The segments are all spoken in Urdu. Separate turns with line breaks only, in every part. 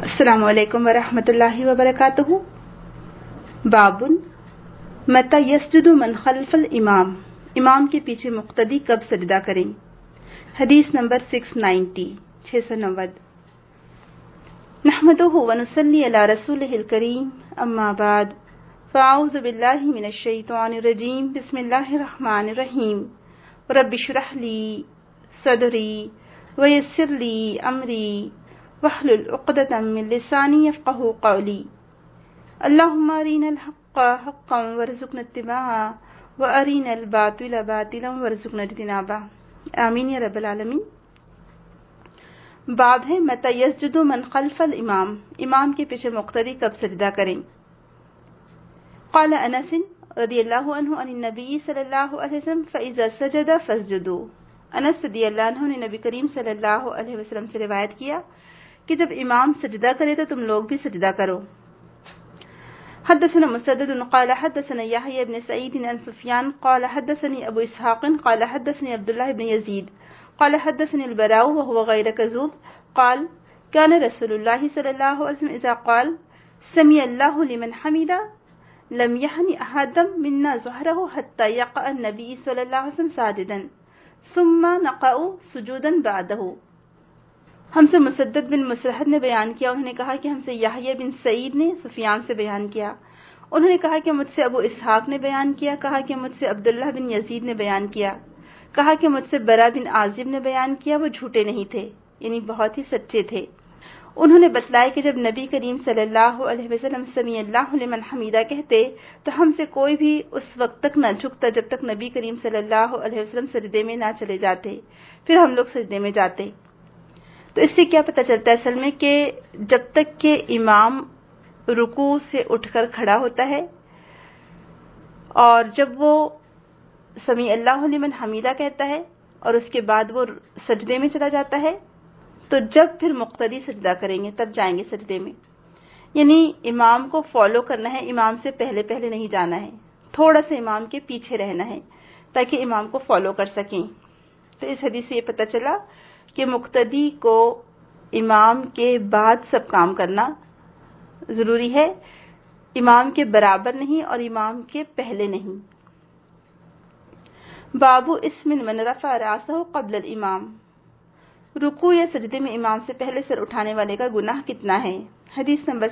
السلام علیکم ورحمۃ اللہ وبرکاتہ۔ بابن متی یسجد من خلف الامام، امام کے پیچھے مقتدی کب سجدہ کریں۔ حدیث نمبر 690 نحمدہ ونصلی علی رسولہ الکریم، اما بعد فاعوذ باللہ من الشیطان الرجیم، بسم اللہ الرحمن الرحیم۔ رب اشرح لی صدری ویسر لی امری واحلل عقدۃ من لسانی یفقہوا قولی۔ اللہم ارنا الحق حقا وارزقنا اتباعہ وارنا الباطل باطلا وارزقنا اجتنابہ، آمین یا رب العالمین۔ باب ہے متی یسجد من خلف الامام، امام کے پیچھے مقتدی کب سجدہ کریں۔ قال انس رضی اللہ عنہ عن النبی صلی اللہ علیہ وسلم فاذا سجد فاسجدوا، انس رضی اللہ عنہ نے نبی کریم صلی اللہ علیہ وسلم سے روایت کیا کہ جب امام سجدہ کرے تو تم لوگ بھی سجدہ کرو۔ حدثنا مسدد قال حدثنا يحيى بن سعيد عن سفيان قال حدثني ابو اسحاق قال حدثني عبد الله بن يزيد قال حدثني البراء وهو غير كذوب قال كان رسول الله صلى الله عليه وسلم اذا قال سمع الله لمن حمده لم يحن احد منا ظهره حتى يقع النبي صلى الله عليه وسلم ساجدا ثم نقع سجودا بعده۔ ہم سے مسدد بن مسرحد نے بیان کیا، انہوں نے کہا کہ ہم سے یحییٰ بن سعید نے سفیان سے بیان کیا، انہوں نے کہا کہ مجھ سے ابو اسحاق نے بیان کیا، کہا کہ مجھ سے عبداللہ بن یزید نے بیان کیا، کہا کہ مجھ سے برا بن عازب نے بیان کیا، وہ جھوٹے نہیں تھے، یعنی بہت ہی سچے تھے۔ انہوں نے بتلایا کہ جب نبی کریم صلی اللہ علیہ وسلم سمیع اللہ لمن حمیدہ کہتے تو ہم سے کوئی بھی اس وقت تک نہ جھکتا جب تک نبی کریم صلی اللہ علیہ وسلم سجدے میں نہ چلے جاتے، پھر ہم لوگ سجدے میں جاتے۔ تو اس سے کیا پتہ چلتا ہے اصل میں کہ جب تک کہ امام رکوع سے اٹھ کر کھڑا ہوتا ہے اور جب وہ سمیع اللہ لمن حمیدہ کہتا ہے اور اس کے بعد وہ سجدے میں چلا جاتا ہے تو جب پھر مقتدی سجدہ کریں گے تب جائیں گے سجدے میں، یعنی امام کو فالو کرنا ہے، امام سے پہلے پہلے نہیں جانا ہے، تھوڑا سا امام کے پیچھے رہنا ہے تاکہ امام کو فالو کر سکیں۔ تو اس حدیث سے یہ پتہ چلا کہ مقتدی کو امام کے بعد سب کام کرنا ضروری ہے، امام کے برابر نہیں اور امام کے پہلے نہیں۔ باب اسم من رفع راسہ قبل الامام، رکوع یا سجدے میں امام سے پہلے سر اٹھانے والے کا گناہ کتنا ہے۔ حدیث نمبر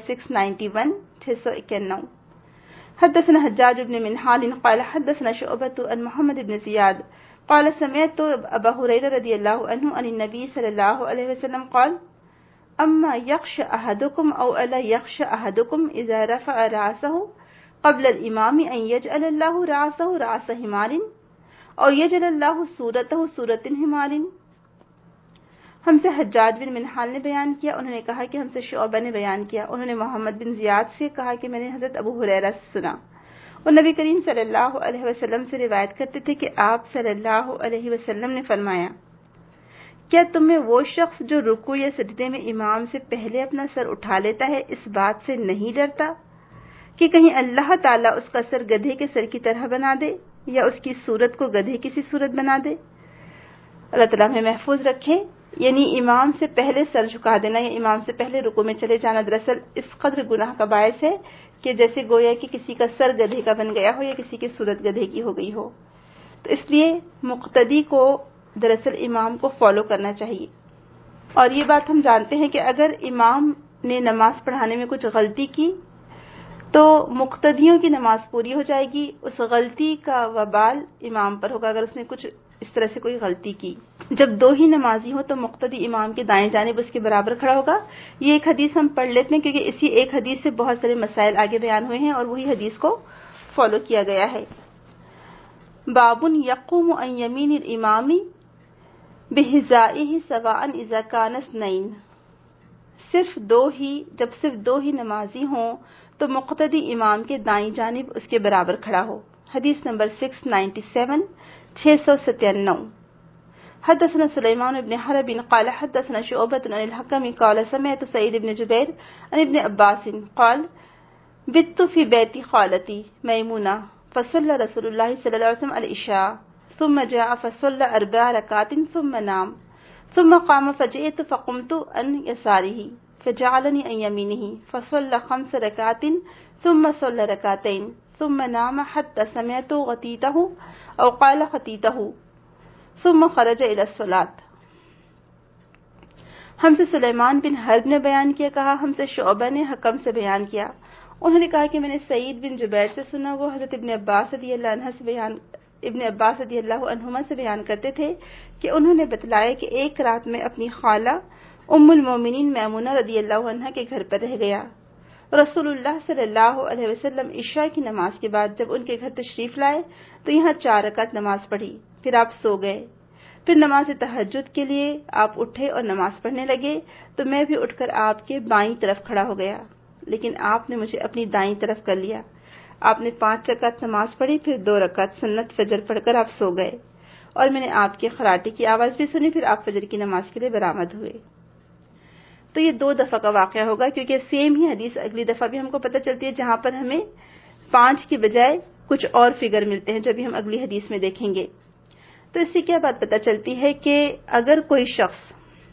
691 حدثنا حجاج بن منہال قال حدثنا شعبۃ عن محمد بن زیاد قال سمعت ابا هريرة رضي الله عنه عن النبي صلى الله عليه وسلم قال اما يخشى احدكم او الا يخشى احدكم اذا رفع راسه قبل الامام ان يجعل الله راسه راس حمار او يجعل الله صورته صورة حمار۔ ہم سے حجاج بن منہال نے بیان کیا، انہوں نے کہا کہ ہم سے شعبہ نے بیان کیا، انہوں نے محمد بن زیاد سے کہا کہ میں نے حضرت ابو ہریرہ سے سنا، اور نبی کریم صلی اللہ علیہ وسلم سے روایت کرتے تھے کہ آپ صلی اللہ علیہ وسلم نے فرمایا، کیا تم میں وہ شخص جو رکوع یا سجدے میں امام سے پہلے اپنا سر اٹھا لیتا ہے اس بات سے نہیں ڈرتا کہ کہیں اللہ تعالیٰ اس کا سر گدھے کے سر کی طرح بنا دے یا اس کی صورت کو گدھے کی سی صورت بنا دے؟ اللہ تعالیٰ ہمیں محفوظ رکھے۔ یعنی امام سے پہلے سر جھکا دینا یا امام سے پہلے رکوع میں چلے جانا دراصل اس قدر گناہ کا باعث ہے کہ جیسے گویا کہ کسی کا سر گدھے کا بن گیا ہو یا کسی کی صورت گدھے کی ہو گئی ہو۔ تو اس لیے مقتدی کو دراصل امام کو فالو کرنا چاہیے۔ اور یہ بات ہم جانتے ہیں کہ اگر امام نے نماز پڑھانے میں کچھ غلطی کی تو مقتدیوں کی نماز پوری ہو جائے گی، اس غلطی کا وبال امام پر ہوگا اگر اس نے کچھ اس طرح سے کوئی غلطی کی۔ جب دو ہی نمازی ہو تو مقتدی امام کے دائیں جانب اس کے برابر کھڑا ہوگا۔ یہ ایک حدیث ہم پڑھ لیتے ہیں کیونکہ اسی ایک حدیث سے بہت سارے مسائل آگے بیان ہوئے ہیں اور وہی حدیث کو فالو کیا گیا ہے۔ باب یقوم عن یمین الامام بحذائہ سواء اذا کان اثنین، جب صرف دو ہی نمازی ہوں تو مقتدی امام کے دائیں جانب اس کے برابر کھڑا ہو۔ حدیث نمبر 697 حدثنا سلیمان بن حرب قال حدثنا شعبۃ عن الحکم قال سمعت سعید بن جبیر عن ابن عباس قال بت في بيت خالتي میمونہ فصلى رسول الله صلى الله عليه وسلم العشاء ثم جاء فصلى 4 ركعات ثم نام ثم قام فجئت فقمت عن يساره فجعلني عن يمينه فصلى 5 ركعات ثم صلى ركعتين ثم نام حتى سمعت غتيته أو قال خطيته ثم خرج إلى الصلاة. ہم سے سلیمان بن حرب نے بیان کیا، کہا ہم سے شعبہ نے حکم سے بیان کیا، انہوں نے کہا کہ میں نے سعید بن جبیر سے سنا، وہ حضرت ابن عباس رضی اللہ عنہما سے بیان کرتے تھے کہ انہوں نے بتلایا کہ ایک رات میں اپنی خالہ ام المومنین میمونہ رضی اللہ عنہا کے گھر پر رہ گیا. رسول اللہ صلی اللہ علیہ وسلم عشاء کی نماز کے بعد جب ان کے گھر تشریف لائے تو یہاں 4 رکعت نماز پڑھی، پھر آپ سو گئے. پھر نماز تہجد کے لیے آپ اٹھے اور نماز پڑھنے لگے تو میں بھی اٹھ کر آپ کے بائیں طرف کھڑا ہو گیا، لیکن آپ نے مجھے اپنی دائیں طرف کر لیا. آپ نے 5 رکعت نماز پڑھی، پھر 2 رکعت سنت فجر پڑھ کر آپ سو گئے، اور میں نے آپ کے خراٹے کی آواز بھی سنی. پھر آپ فجر کی نماز کے لیے برآمد ہوئے. تو یہ 2 دفعہ کا واقعہ ہوگا، کیونکہ سیم ہی حدیث اگلی دفعہ بھی ہم کو پتہ چلتی ہے جہاں پر ہمیں 5 کی بجائے کچھ اور فگر ملتے ہیں، جو بھی ہم اگلی حدیث میں دیکھیں گے. تو اس سے کیا بات پتہ چلتی ہے کہ اگر کوئی شخص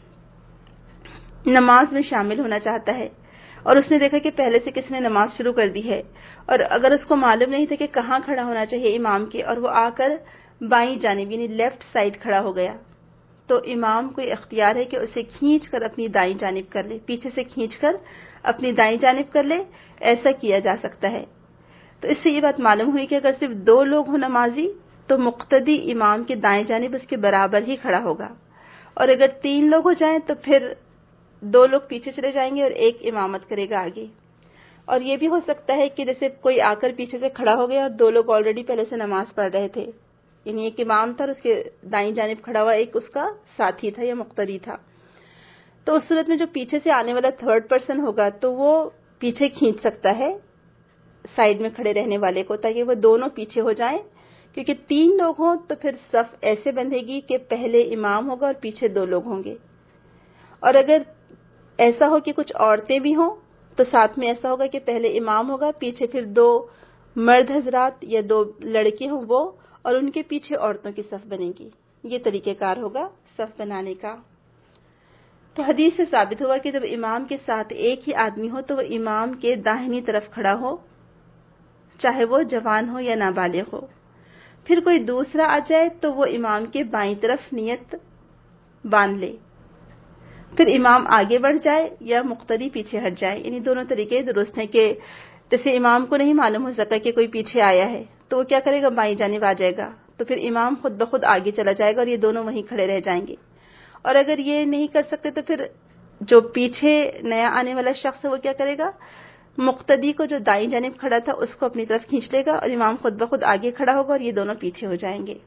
نماز میں شامل ہونا چاہتا ہے اور اس نے دیکھا کہ پہلے سے کس نے نماز شروع کر دی ہے، اور اگر اس کو معلوم نہیں تھا کہ کہاں کھڑا ہونا چاہیے امام کے، اور وہ آ کر بائیں جانب یعنی لیفٹ سائڈ کھڑا ہو گیا، تو امام کو اختیار ہے کہ اسے کھینچ کر اپنی دائیں جانب کر لے، پیچھے سے کھینچ کر اپنی دائیں جانب کر لے. ایسا کیا جا سکتا ہے. تو اس سے یہ بات معلوم ہوئی کہ اگر صرف 2 لوگ ہوں نمازی تو مقتدی امام کے دائیں جانب اس کے برابر ہی کھڑا ہوگا، اور اگر 3 لوگ ہو جائیں تو پھر 2 لوگ پیچھے چلے جائیں گے اور ایک امامت کرے گا آگے. اور یہ بھی ہو سکتا ہے کہ جیسے کوئی آ کر پیچھے سے کھڑا ہو گیا اور 2 لوگ آلریڈی پہلے سے نماز پڑھ رہے تھے، یعنی ایک امام تھا اور اس کے دائیں جانب کھڑا ہوا ایک اس کا ساتھی تھا یا مقتدی تھا. تو اس صورت میں جو پیچھے سے آنے والا 3rd پرسن ہوگا تو وہ پیچھے کھینچ سکتا ہے سائیڈ میں کھڑے رہنے والے کو، تاکہ وہ دونوں پیچھے ہو جائیں. کیونکہ 3 لوگ ہوں تو پھر صف ایسے بندھے گی کہ پہلے امام ہوگا اور پیچھے 2 لوگ ہوں گے. اور اگر ایسا ہو کہ کچھ عورتیں بھی ہوں تو ساتھ میں ایسا ہوگا کہ پہلے امام ہوگا، پیچھے پھر 2 مرد حضرات یا 2 لڑکے ہوں وہ، اور ان کے پیچھے عورتوں کی صف بنے گی. یہ طریقہ کار ہوگا صف بنانے کا. تو حدیث سے ثابت ہوا کہ جب امام کے ساتھ ایک ہی آدمی ہو تو وہ امام کے داہنی طرف کھڑا ہو، چاہے وہ جوان ہو یا نابالغ ہو. پھر کوئی دوسرا آ جائے تو وہ امام کے بائیں طرف نیت باندھ لے، پھر امام آگے بڑھ جائے یا مقتدی پیچھے ہٹ جائے. یعنی دونوں طریقے درست ہیں کہ جیسے امام کو نہیں معلوم ہو سکا کہ کوئی پیچھے آیا ہے تو وہ کیا کرے گا، بائیں جانب آ جائے گا، تو پھر امام خود بخود آگے چلا جائے گا اور یہ دونوں وہیں کھڑے رہ جائیں گے. اور اگر یہ نہیں کر سکتے تو پھر جو پیچھے نیا آنے والا شخص ہے وہ کیا کرے گا، مقتدی کو جو دائیں جانب کھڑا تھا اس کو اپنی طرف کھینچ لے گا اور امام خود بخود آگے کھڑا ہوگا اور یہ دونوں پیچھے ہو جائیں گے.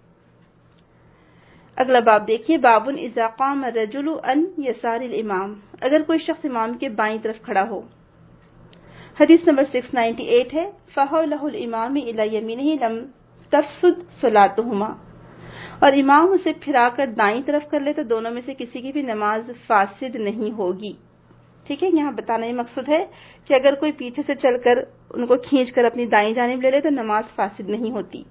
اگلا باب دیکھیے، باب اذا قام الرجل عن یسار الامام، اگر کوئی شخص امام کے بائیں طرف کھڑا ہو. حدیث نمبر 698 ہے، فحولہ الامام الی یمینہ لم تفسد صلاتہما، اور امام اسے پھرا کر دائیں طرف کر لے تو دونوں میں سے کسی کی بھی نماز فاسد نہیں ہوگی. ٹھیک ہے، یہاں بتانا یہ مقصود ہے کہ اگر کوئی پیچھے سے چل کر ان کو کھینچ کر اپنی دائیں جانب لے لے تو نماز فاسد نہیں ہوتی.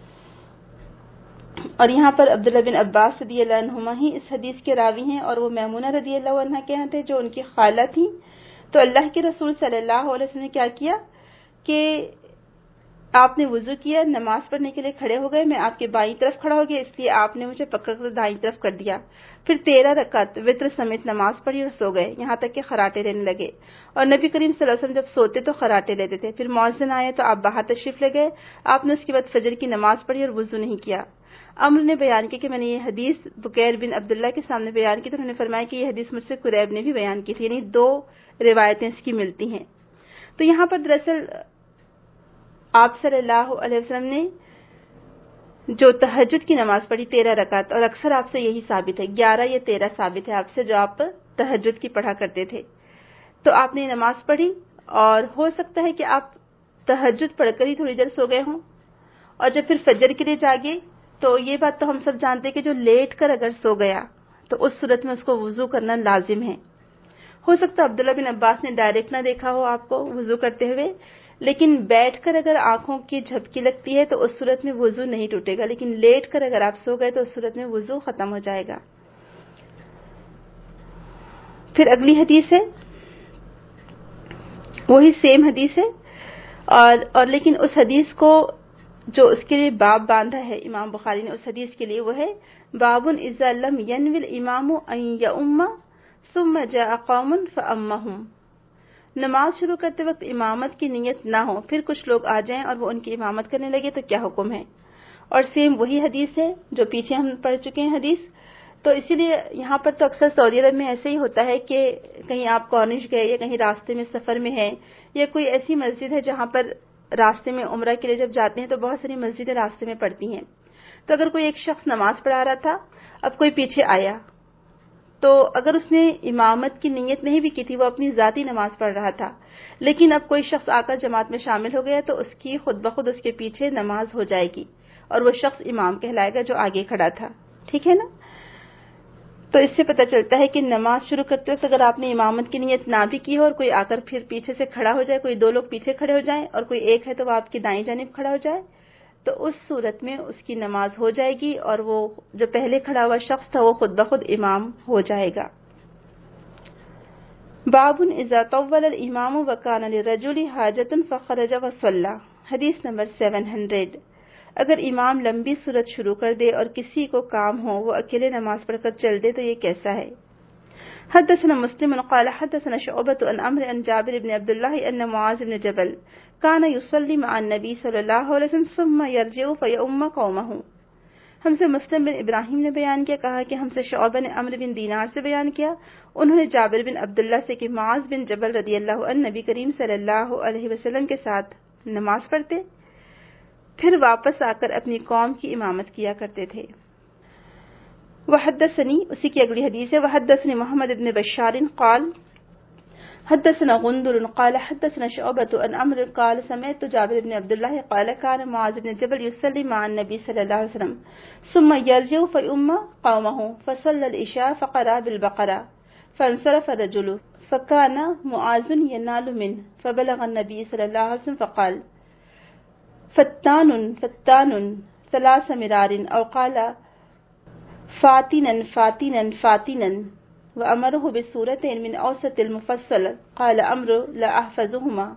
اور یہاں پر عبداللہ بن عباس رضی اللہ عنہما ہی اس حدیث کے راوی ہیں، اور وہ میمونہ رضی اللہ عنہا کے ہاں تھے جو ان کی خالہ تھیں. تو اللہ کے رسول صلی اللہ علیہ وسلم نے کیا کیا کہ آپ نے وضو کیا، نماز پڑھنے کے لیے کھڑے ہو گئے، میں آپ کے بائیں طرف کھڑا ہو گیا، اس لیے آپ نے مجھے پکڑ کر دائیں طرف کر دیا. پھر 13 رکعت وتر سمیت نماز پڑھی اور سو گئے، یہاں تک کہ خراٹے لینے لگے. اور نبی کریم صلی اللہ علیہ وسلم جب سوتے تو خراٹے لیتے تھے. پھر مؤذن آئے تو آپ باہر تشریف لے گئے، آپ نے اس کے بعد فجر کی نماز پڑھی اور وضو نہیں کیا. عمرو نے بیان کیا کہ میں نے یہ حدیث بکیر بن عبداللہ کے سامنے بیان کی تو انہوں نے فرمایا کہ یہ حدیث مجھ سے قریب نے بھی بیان کی تھی، یعنی 2 روایتیں اس کی ملتی ہیں. تو یہاں پر دراصل آپ صلی اللہ علیہ وسلم نے جو تہجد کی نماز پڑھی 13 رکعت، اور اکثر آپ سے یہی ثابت ہے 11 یا 13 ثابت ہے آپ سے جو آپ تہجد کی پڑھا کرتے تھے. تو آپ نے نماز پڑھی اور ہو سکتا ہے کہ آپ تہجد پڑھ کر ہی تھوڑی دیر سو گئے ہوں، اور جب پھر فجر کے لیے جاگے تو یہ بات تو ہم سب جانتے کہ جو لیٹ کر اگر سو گیا تو اس صورت میں اس کو وضو کرنا لازم ہے. ہو سکتا ہے عبداللہ بن عباس نے ڈائریکٹ نہ دیکھا ہو آپ کو وضو کرتے ہوئے، لیکن بیٹھ کر اگر آنکھوں کی جھپکی لگتی ہے تو اس صورت میں وضو نہیں ٹوٹے گا، لیکن لیٹ کر اگر آپ سو گئے تو اس صورت میں وضو ختم ہو جائے گا. پھر اگلی حدیث ہے وہی سیم حدیث ہے، اور لیکن اس حدیث کو جو اس کے لیے باب باندھا ہے امام بخاری نے اس حدیث کے لیے، وہ ہے باب اذا لم ينوي الامام ان يؤم ثم جاء قوم فامهم۔ نماز شروع کرتے وقت امامت کی نیت نہ ہو، پھر کچھ لوگ آ جائیں اور وہ ان کی امامت کرنے لگے تو کیا حکم ہے؟ اور سیم وہی حدیث ہے جو پیچھے ہم پڑھ چکے ہیں حدیث۔ تو اسی لیے یہاں پر تو اکثر سعودی عرب میں ایسے ہی ہوتا ہے کہ کہیں آپ کارنش گئے یا کہیں راستے میں سفر میں ہیں، یا کوئی ایسی مسجد ہے جہاں پر راستے میں عمرہ کے لیے جب جاتے ہیں تو بہت ساری مسجدیں راستے میں پڑتی ہیں، تو اگر کوئی ایک شخص نماز پڑھا رہا تھا، اب کوئی پیچھے آیا، تو اگر اس نے امامت کی نیت نہیں بھی کی تھی، وہ اپنی ذاتی نماز پڑھ رہا تھا، لیکن اب کوئی شخص آ کر جماعت میں شامل ہو گیا تو اس کی خود بخود اس کے پیچھے نماز ہو جائے گی اور وہ شخص امام کہلائے گا جو آگے کھڑا تھا، ٹھیک ہے نا؟ تو اس سے پتہ چلتا ہے کہ نماز شروع کرتے وقت اگر آپ نے امامت کی نیت نہ بھی کی ہو اور کوئی آ کر پھر پیچھے سے کھڑا ہو جائے، کوئی دو لوگ پیچھے کھڑے ہو جائیں اور کوئی ایک ہے تو وہ آپ کی دائیں جانب کھڑا ہو جائے، تو اس صورت میں اس کی نماز ہو جائے گی اور وہ جو پہلے کھڑا ہوا شخص تھا وہ خود بخود امام ہو جائے گا۔ باب اذا طول الامام وكان للرجل حاجة فخرج وصلى، حدیث نمبر 700۔ اگر امام لمبی صورت شروع کر دے اور کسی کو کام ہو وہ اکیلے نماز پڑھ کر چل دے تو یہ کیسا ہے؟ حدثنا مسلم قال حدثنا شعبة عن عمرو عن جابر بن عبد الله ان معاذ بن جبل كان يصلي مع النبي صلی اللہ علیہ وسلم ثم يرجع فيؤم قومه۔ ہم سے مسلم بن ابراہیم نے بیان کیا، کہا کہ ہم سے شعبہ نے عمرو بن دینار سے بیان کیا، انہوں نے جابر بن عبداللہ سے کہ معاذ بن جبل رضی اللہ عنہ نبی کریم صلی اللہ علیہ وسلم کے ساتھ نماز پڑھتے، پھر واپس آ کر اپنی قوم کی امامت کیا کرتے تھے۔ وحدثنی، اسی کی اگلی حدیث ہے، وحدثنی محمد بن بشار قال حدثنا غندر قال حدثنا شعبة عن عمرو قال سمعت جابر بن عبد الله قال كان معاذ بن جبل يصلي مع النبي صلى الله عليه وسلم ثم يرجع فيؤم قومه فصلى العشاء فقرأ بالبقرة فانصرف الرجل فكان معاذ ينال منه فبلغ النبي صلى الله عليه وسلم فقال فتان ثلاث مرار أو قال فاتنا وأمره بسورتين من أوسط المفصل قال عمرو لا أحفظهما۔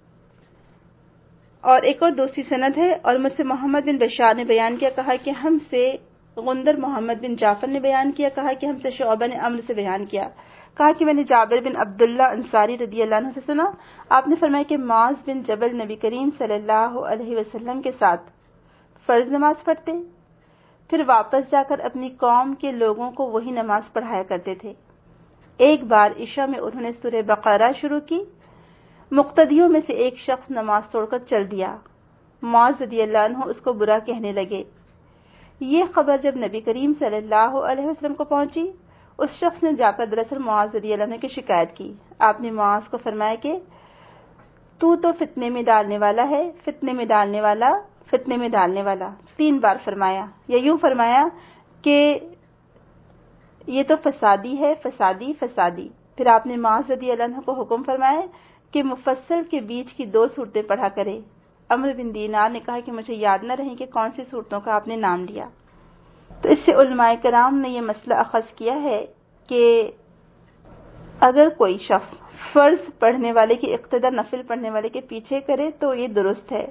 اور ایک اور دوسری سند ہے، اور مجھ سے محمد بن بشار نے بیان کیا، کہا کہ ہم سے غندر محمد بن جعفر نے بیان کیا، کہا کہ ہم سے شعبہ نے عمرو سے بیان کیا، کہا کہ میں نے جابر بن عبداللہ انصاری رضی اللہ عنہ سے سنا، آپ نے فرمایا کہ معاذ بن جبل نبی کریم صلی اللہ علیہ وسلم کے ساتھ فرض نماز پڑھتے، پھر واپس جا کر اپنی قوم کے لوگوں کو وہی نماز پڑھایا کرتے تھے۔ ایک بار عشاء میں انہوں نے سورہ بقرہ شروع کی، مقتدیوں میں سے ایک شخص نماز توڑ کر چل دیا، معاذ رضی اللہ عنہ اس کو برا کہنے لگے۔ یہ خبر جب نبی کریم صلی اللہ علیہ وسلم کو پہنچی، اس شخص نے جا کر دراصل معاذ رضی اللہ عنہ کی شکایت کی۔ آپ نے معاذ کو فرمایا کہ تو فتنے میں ڈالنے والا ہے، فتنے میں ڈالنے والا، فتنے میں ڈالنے والا، 3 بار فرمایا، یا یوں فرمایا کہ یہ تو فسادی ہے، فسادی فسادی۔ پھر آپ نے معاذ رضی اللہ عنہ کو حکم فرمایا کہ مفصل کے بیچ کی 2 صورتیں پڑھا کرے۔ عمرو بن دینار نے کہا کہ مجھے یاد نہ رہے کہ کون سی صورتوں کا آپ نے نام لیا۔ تو اس سے علماء کرام نے یہ مسئلہ اخذ کیا ہے کہ اگر کوئی شخص فرض پڑھنے والے کی اقتدا نفل پڑھنے والے کے پیچھے کرے تو یہ درست ہے۔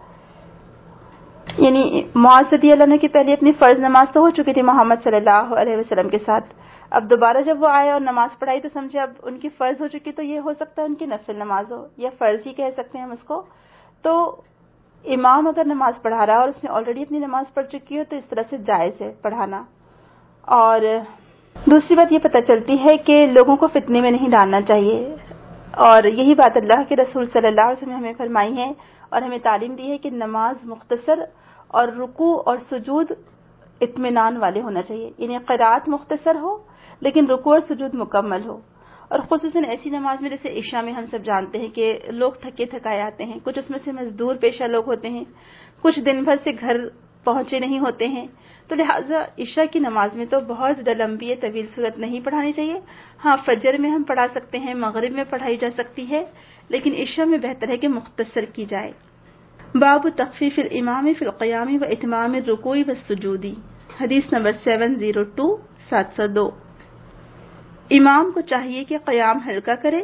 یعنی معاذ رضی اللہ عنہ کی پہلے اپنی فرض نماز تو ہو چکی تھی محمد صلی اللہ علیہ وسلم کے ساتھ، اب دوبارہ جب وہ آئے اور نماز پڑھائی تو سمجھے اب ان کی فرض ہو چکی، تو یہ ہو سکتا ہے ان کی نفل نماز ہو، یا فرض ہی کہہ سکتے ہیں ہم اس کو۔ تو امام اگر نماز پڑھا رہا ہے اور اس نے آلریڈی اپنی نماز پڑھ چکی ہو تو اس طرح سے جائز ہے پڑھانا۔ اور دوسری بات یہ پتہ چلتی ہے کہ لوگوں کو فتنے میں نہیں ڈالنا چاہیے، اور یہی بات اللہ کے رسول صلی اللہ علیہ وسلم نے ہمیں فرمائی ہے اور ہمیں تعلیم دی ہے کہ نماز مختصر اور رکوع اور سجود اطمینان والے ہونا چاہیے، یعنی قرات مختصر ہو لیکن رکوع اور سجود مکمل ہو۔ اور خصوصاً ایسی نماز میں جیسے عشاء میں ہم سب جانتے ہیں کہ لوگ تھکے تھکائے آتے ہیں، کچھ اس میں سے مزدور پیشہ لوگ ہوتے ہیں، کچھ دن بھر سے گھر پہنچے نہیں ہوتے ہیں، تو لہٰذا عشاء کی نماز میں تو بہت زیادہ لمبی طویل صورت نہیں پڑھانی چاہیے۔ ہاں فجر میں ہم پڑھا سکتے ہیں، مغرب میں پڑھائی جا سکتی ہے، لیکن عشاء میں بہتر ہے کہ مختصر کی جائے۔ باب تخفیف الامام فی القیام و اتمام الرکوع والسجود، حدیث نمبر 702 امام کو چاہیے کہ قیام ہلکا کرے،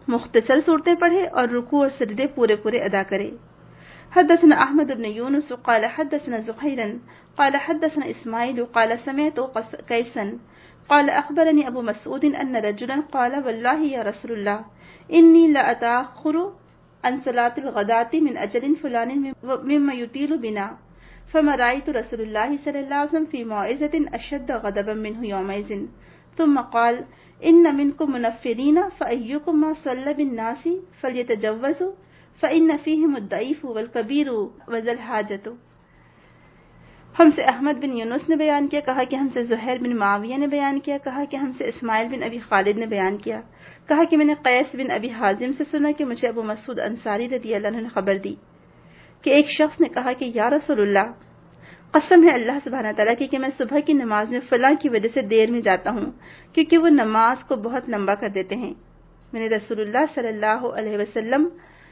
مختصر صورتیں پڑھے اور رکوع اور سجدے پورے پورے ادا کرے۔ حدثنا احمد بن یونس قال حدثنا زحیرا قال حدثنا اسماعیل قال سمعت قیسا قال اخبرني ابو مسعود ان رجلا قال والله يا رسول الله اني لاتاخر عن صلاة الغداة من اجل فلان مما يطيل بنا فما رأيت رسول الله صلى الله عليه وسلم في موعظة اشد غضبا منه يومئذ ثم قال ان منكم منفرين فايكم ما صلى بالناس فليتجوزوا فإن فيهم الضعيف والكبير وذا الحاجة۔ ہم سے احمد بن یونس نے بیان کیا، کہا کہ ہم سے زہیر بن معاویہ نے بیان کیا، کہا کہ ہم سے اسماعیل بن ابی خالد نے بیان کیا، کہا کہ میں نے قیس بن ابی حازم سے سنا کہ مجھے ابو مسعود انصاری رضی اللہ عنہ نے خبر دی کہ ایک شخص نے کہا کہ یا رسول اللہ، قسم ہے اللہ سبحانہ تعالیٰ کی کہ میں صبح کی نماز میں فلاں کی وجہ سے دیر میں جاتا ہوں کیونکہ وہ نماز کو بہت لمبا کر دیتے ہیں۔ میں نے رسول اللہ صلی اللہ علیہ وسلم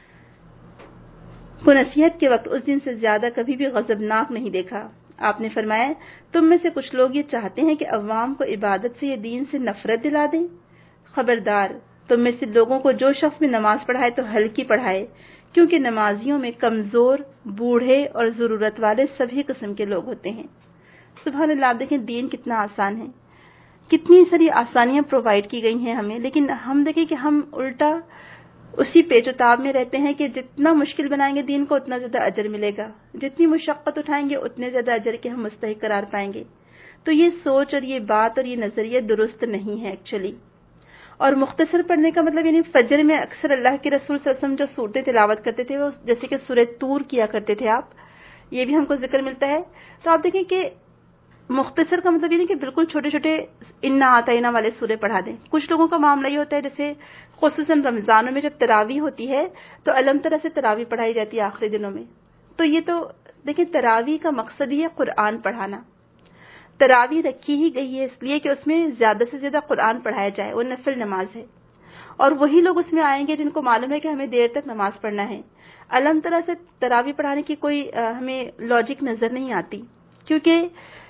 کو نصیحت کے وقت اس دن سے زیادہ کبھی بھی غضبناک نہیں دیکھا۔ آپ نے فرمایا، تم میں سے کچھ لوگ یہ چاہتے ہیں کہ عوام کو عبادت سے یا دین سے نفرت دلا دیں۔ خبردار، تم میں سے لوگوں کو جو شخص بھی نماز پڑھائے تو ہلکی پڑھائے، کیونکہ نمازیوں میں کمزور، بوڑھے اور ضرورت والے سبھی قسم کے لوگ ہوتے ہیں۔ سبحان اللہ، آپ دیکھیں دین کتنا آسان ہے، کتنی ساری آسانیاں پرووائڈ کی گئی ہیں ہمیں، لیکن ہم دیکھیں کہ ہم الٹا اسی پیچ و تاب میں رہتے ہیں کہ جتنا مشکل بنائیں گے دین کو اتنا زیادہ اجر ملے گا، جتنی مشقت اٹھائیں گے اتنے زیادہ اجر کے ہم مستحق قرار پائیں گے۔ تو یہ سوچ اور یہ بات اور یہ نظریہ درست نہیں ہے ایکچولی۔ اور مختصر پڑھنے کا مطلب یعنی فجر میں اکثر اللہ کے رسول صلی اللہ علیہ وسلم جو صورتیں تلاوت کرتے تھے وہ جیسے کہ سورہ طور کیا کرتے تھے آپ، یہ بھی ہم کو ذکر ملتا ہے۔ تو آپ دیکھیں کہ مختصر کا مطلب یہ نہیں کہ بالکل چھوٹے چھوٹے انا آتینا والے سورے پڑھا دیں۔ کچھ لوگوں کا معاملہ یہ ہوتا ہے جیسے خصوصاً رمضانوں میں جب تراویح ہوتی ہے تو علم طرح سے تراویح پڑھائی جاتی ہے آخری دنوں میں، تو یہ تو دیکھیں تراویح کا مقصد ہی ہے قرآن پڑھانا۔ تراویح رکھی ہی گئی ہے اس لیے کہ اس میں زیادہ سے زیادہ قرآن پڑھایا جائے، وہ نفل نماز ہے، اور وہی لوگ اس میں آئیں گے جن کو معلوم ہے کہ ہمیں دیر تک نماز پڑھنا ہے۔ علم طرح سے تراویح پڑھانے کی کوئی ہمیں لاجک نظر نہیں آتی، کیونکہ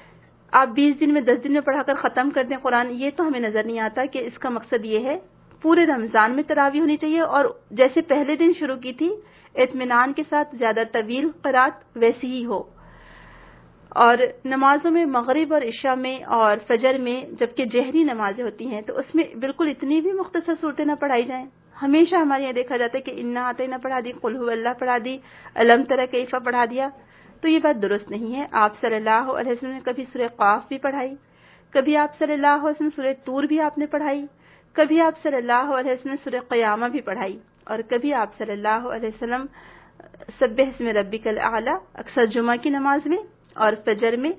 آپ 20 دن میں 10 دن میں پڑھا کر ختم کر دیں قرآن، یہ تو ہمیں نظر نہیں آتا کہ اس کا مقصد یہ ہے۔ پورے رمضان میں تراویح ہونی چاہیے، اور جیسے پہلے دن شروع کی تھی اطمینان کے ساتھ زیادہ طویل قرات ویسی ہی ہو، اور نمازوں میں مغرب اور عشاء میں اور فجر میں جبکہ جہری نمازیں ہوتی ہیں تو اس میں بالکل اتنی بھی مختصر صورتیں نہ پڑھائی جائیں۔ ہمیشہ ہمارے یہاں دیکھا جاتا ہے کہ انا آتینا پڑھا دی، قل هو اللہ پڑھا دی، الم تر کیف پڑھا دیا، تو یہ بات درست نہیں ہے۔ آپ صلی اللہ علیہ وسلم نے کبھی سورہ قاف بھی پڑھائی، کبھی آپ صلی اللہ علیہ وسلم سورہ طور بھی آپ نے پڑھائی، کبھی آپ صلی اللہ علیہ وسلم سورہ قیامہ بھی پڑھائی، اور کبھی آپ صلی اللہ علیہ وسلم سبح اسم ربک الاعلی اکثر جمعہ کی نماز میں اور فجر میں،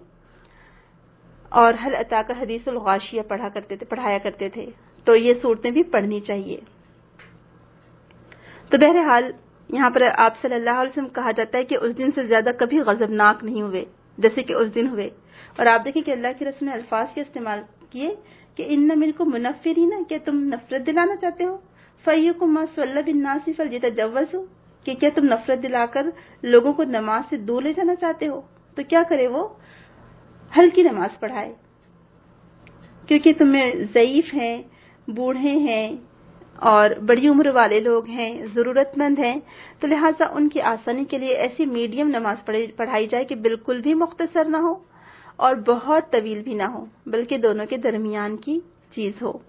اور هل اتاک حدیث الغاشیہ پڑھایا کرتے تھے۔ تو یہ صورتیں بھی پڑھنی چاہیے۔ تو بہرحال یہاں پر آپ صلی اللہ علیہ وسلم کہا جاتا ہے کہ اس دن سے زیادہ کبھی غضبناک نہیں ہوئے جیسے کہ اس دن ہوئے، اور آپ دیکھیں کہ اللہ کے رسول نے الفاظ کے استعمال کیے کہ ان منکم منفرین، کہ تم نفرت دلانا چاہتے ہو، فیکم ما صلی بالناس فلیتجوزوا، کہ کیا تم نفرت دلا کر لوگوں کو نماز سے دور لے جانا چاہتے ہو، تو کیا کرے وہ ہلکی نماز پڑھائے، کیونکہ تم میں ضعیف ہیں، بوڑھے ہیں اور بڑی عمر والے لوگ ہیں، ضرورت مند ہیں، تو لہٰذا ان کی آسانی کے لیے ایسی میڈیم نماز پڑھائی جائے کہ بالکل بھی مختصر نہ ہو اور بہت طویل بھی نہ ہو، بلکہ دونوں کے درمیان کی چیز ہو۔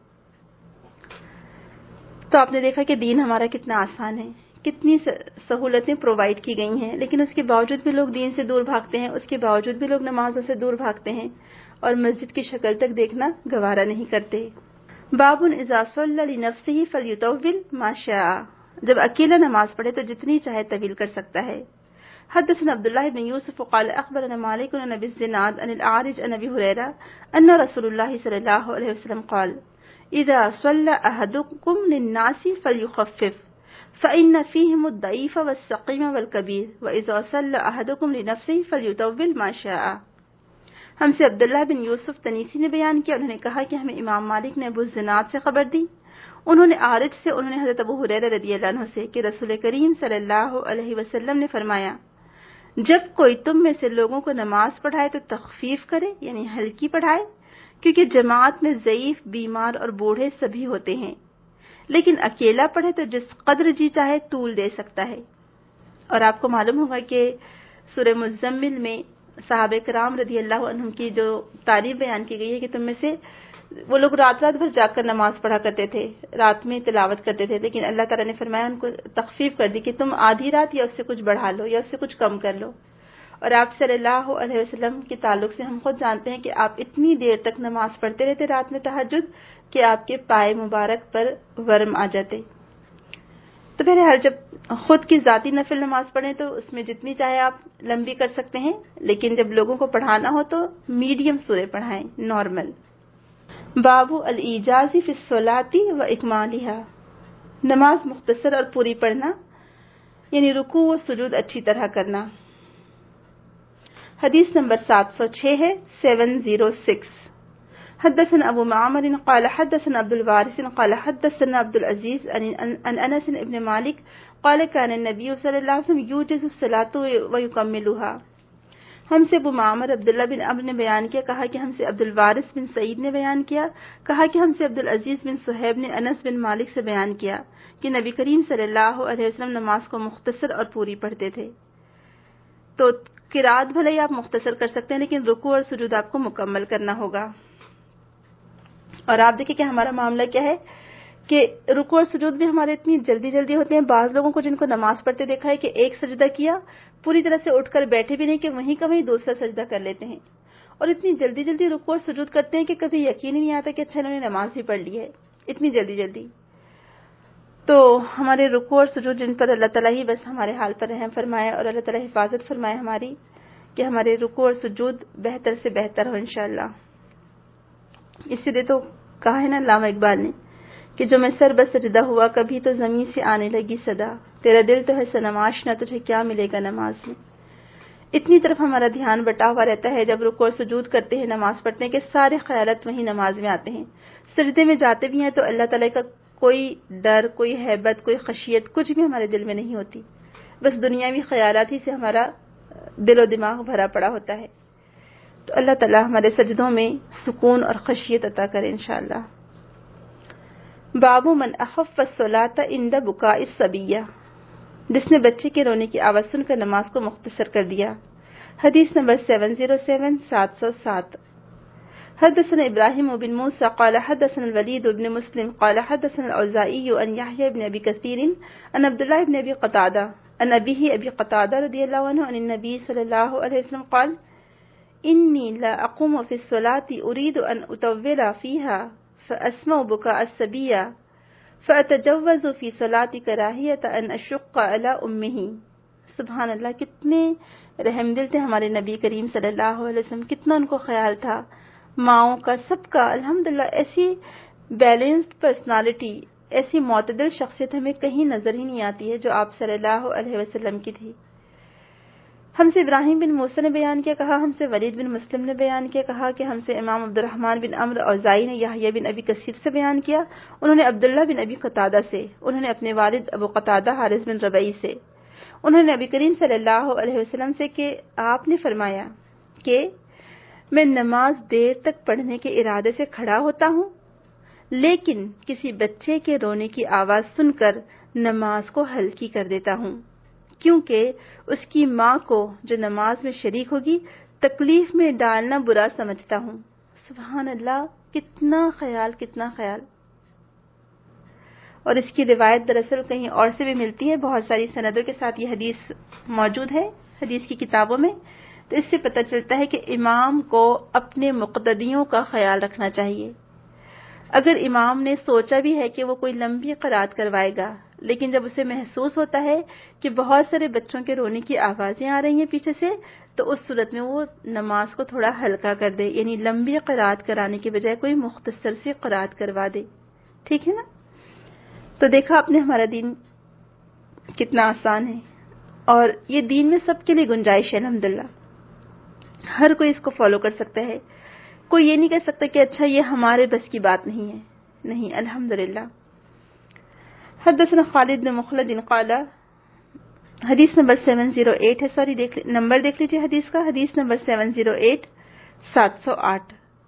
تو آپ نے دیکھا کہ دین ہمارا کتنا آسان ہے، کتنی سہولتیں پرووائڈ کی گئی ہیں، لیکن اس کے باوجود بھی لوگ دین سے دور بھاگتے ہیں، اس کے باوجود بھی لوگ نمازوں سے دور بھاگتے ہیں اور مسجد کی شکل تک دیکھنا گوارا نہیں کرتے۔ باب اذا صلی لنفسہ فلیطول ما شاء، جب اکیلا نماز پڑھے تو جتنی چاہے طویل کر سکتا ہے۔ حدثنا عبداللہ بن یوسف قال اخبرنا مالک عن ابی الزناد عن الاعرج عن ابی ہریرہ ان رسول اللہ صلی اللہ علیہ وسلم قال اذا صلی احدکم للناس فلیخفف فإن فيهم الضعيف والسقيم والكبير وإذا صلى أحدكم لنفسه فليطول ما شاء۔ ہم سے عبداللہ بن یوسف تنیسی نے بیان کیا، انہوں نے کہا کہ ہمیں امام مالک نے ابو الزناد سے خبر دی، انہوں نے عارج سے، انہوں نے حضرت ابو ہریرہ رضی اللہ عنہ سے کہ رسول کریم صلی اللہ علیہ وسلم نے فرمایا جب کوئی تم میں سے لوگوں کو نماز پڑھائے تو تخفیف کرے، یعنی ہلکی پڑھائے، کیونکہ جماعت میں ضعیف، بیمار اور بوڑھے سبھی ہوتے ہیں، لیکن اکیلا پڑھے تو جس قدر جی چاہے طول دے سکتا ہے۔ اور آپ کو معلوم ہوگا کہ سورہ مزمل میں صحابہ کرام رضی اللہ عنہم کی جو تعریف بیان کی گئی ہے کہ تم میں سے وہ لوگ رات رات بھر جاگ کر نماز پڑھا کرتے تھے، رات میں تلاوت کرتے تھے، لیکن اللہ تعالیٰ نے فرمایا ان کو تخفیف کر دی کہ تم آدھی رات یا اس سے کچھ بڑھا لو یا اس سے کچھ کم کر لو۔ اور آپ صلی اللہ علیہ وسلم کے تعلق سے ہم خود جانتے ہیں کہ آپ اتنی دیر تک نماز پڑھتے رہتے رات میں تہجد کہ آپ کے پائے مبارک پر ورم آ جاتے۔ تو بہرحال جب خود کی ذاتی نفل نماز پڑھیں تو اس میں جتنی چاہے آپ لمبی کر سکتے ہیں، لیکن جب لوگوں کو پڑھانا ہو تو میڈیم سورے پڑھائیں، نارمل۔ باب الایجاز فی الصلاۃ و اکمالها، نماز مختصر اور پوری پڑھنا یعنی رکوع و سجود اچھی طرح کرنا۔ حدیث نمبر 706 ہے 706۔ حدثنا ابو معمر قال حدثنا عبد الوارث قال حدثنا عبد العزيز عن انس بن مالك قال كان النبي صلى الله عليه وسلم يوجز الصلاة ويكملها۔ ہم سے ابو معمر عبداللہ بن عمرو نے بیان کیا، کہا کہ ہم سے عبد الوارث بن سعید نے بیان کیا، کہا کہ ہم سے عبد العزیز بن صہیب نے انس بن مالک سے بیان کیا کہ نبی کریم صلی اللہ علیہ وسلم نماز کو مختصر اور پوری پڑھتے تھے۔ تو قرات بھلے ہی آپ مختصر کر سکتے ہیں، لیکن رکوع اور سجود آپ کو مکمل کرنا ہوگا۔ اور آپ دیکھیں کہ ہمارا معاملہ کیا ہے کہ رکوع اور سجود بھی ہمارے اتنی جلدی جلدی ہوتے ہیں۔ بعض لوگوں کو جن کو نماز پڑھتے دیکھا ہے کہ ایک سجدہ کیا، پوری طرح سے اٹھ کر بیٹھے بھی نہیں کہ وہیں کا وہیں دوسرا سجدہ کر لیتے ہیں، اور اتنی جلدی جلدی رکوع اور سجود کرتے ہیں کہ کبھی یقین ہی نہیں آتا کہ اچھا انہوں نے نماز بھی پڑھ لی ہے، اتنی جلدی جلدی۔ تو ہمارے رکوع اور سجود جن پر اللہ تعالیٰ ہی بس ہمارے حال پر رحم فرمائے اور اللہ تعالیٰ حفاظت فرمائے ہماری، کہ ہمارے رکوع اور سجود بہتر سے بہتر ہو انشاءاللہ۔ اسی لیے تو کہا ہے نا علامہ اقبال نے کہ جو میں سر بس سجدہ ہوا، کبھی تو زمین سے آنے لگی صدا، تیرا دل تو ہے صنم آشنا، تجھے کیا ملے گا نماز میں۔ اتنی طرف ہمارا دھیان بٹا ہوا رہتا ہے جب رکوع اور سجود کرتے ہیں، نماز پڑھتے ہیں، کہ سارے خیالات وہیں نماز میں آتے ہیں۔ سجدے میں جاتے بھی ہیں تو اللہ تعالیٰ کا کوئی ڈر، کوئی ہیبت، کوئی خشیت کچھ بھی ہمارے دل میں نہیں ہوتی، بس دنیاوی خیالات ہی سے ہمارا دل و دماغ بھرا پڑا ہوتا ہے۔ تو اللہ تعالیٰ ہمارے سجدوں میں سکون اور خشیت عطا کرے انشاءاللہ۔ باب من اخف الصلاۃ عند بکاء الصبیہ، جس نے بچے کے رونے کی آواز سن کر نماز کو مختصر کر دیا۔ حدیث نمبر 707 707۔ حدثنا ابراہیم بن موسیٰ قال حدثنا الولید بن مسلم قال حدثنا الاوزاعی عن یحیی بن ابی کثیر عن عبداللہ بن ابی قتادہ عن ابیہ ابی قتادہ رضی اللہ عنہ عن النبی صلی اللہ علیہ وسلم قال انی لا اقوم فی الصلاة اريد ان اطول فیها فاسمع بکاء الصبیہ فاتجوز فی صلاة کراہیۃ ان اشق علی امہ۔ سبحان اللہ، کتنے رحم دل تھے ہمارے نبی کریم صلی اللہ علیہ وسلم، کتنا ان کو خیال تھا ماؤں کا، سب کا۔ الحمدللہ ایسی بیلنسڈ پرسنالٹی، ایسی معتدل شخصیت ہمیں کہیں نظر ہی نہیں آتی ہے جو آپ صلی اللہ علیہ وسلم کی تھی۔ ہم سے ابراہیم بن موسیٰ نے بیان کیا، کہا ہم سے ولید بن مسلم نے بیان کیا، کہا کہ ہم سے امام عبد الرحمن بن عمرو اوزاعی نے یحییٰ بن ابی کثیر سے بیان کیا، انہوں نے عبداللہ بن ابی قتادہ سے، انہوں نے اپنے والد ابو قتادہ حارث بن ربیع سے، انہوں نے نبی کریم صلی اللہ علیہ وسلم سے کہ آپ نے فرمایا کہ میں نماز دیر تک پڑھنے کے ارادے سے کھڑا ہوتا ہوں، لیکن کسی بچے کے رونے کی آواز سن کر نماز کو ہلکی کر دیتا ہوں، کیونکہ اس کی ماں کو جو نماز میں شریک ہوگی تکلیف میں ڈالنا برا سمجھتا ہوں۔ سبحان اللہ، کتنا خیال، کتنا خیال۔ اور اس کی روایت دراصل کہیں اور سے بھی ملتی ہے، بہت ساری سندوں کے ساتھ یہ حدیث موجود ہے حدیث کی کتابوں میں۔ تو اس سے پتہ چلتا ہے کہ امام کو اپنے مقتدیوں کا خیال رکھنا چاہیے۔ اگر امام نے سوچا بھی ہے کہ وہ کوئی لمبی قرات کروائے گا، لیکن جب اسے محسوس ہوتا ہے کہ بہت سارے بچوں کے رونے کی آوازیں آ رہی ہیں پیچھے سے، تو اس صورت میں وہ نماز کو تھوڑا ہلکا کر دے، یعنی لمبی قرات کرانے کے بجائے کوئی مختصر سی قرات کروا دے، ٹھیک ہے نا؟ تو دیکھا آپ نے ہمارا دین کتنا آسان ہے، اور یہ دین میں سب کے لیے گنجائش ہے الحمدللہ، ہر کوئی اس کو فالو کر سکتا ہے۔ کوئی یہ نہیں کہہ سکتا کہ اچھا یہ ہمارے بس کی بات نہیں ہے، نہیں، الحمدللہ۔ حدثنا خالد بن مخلد قال، حدیث نمبر 708 ہے، نمبر دیکھ لیجیے حدیث کا، حدیث نمبر 708 708۔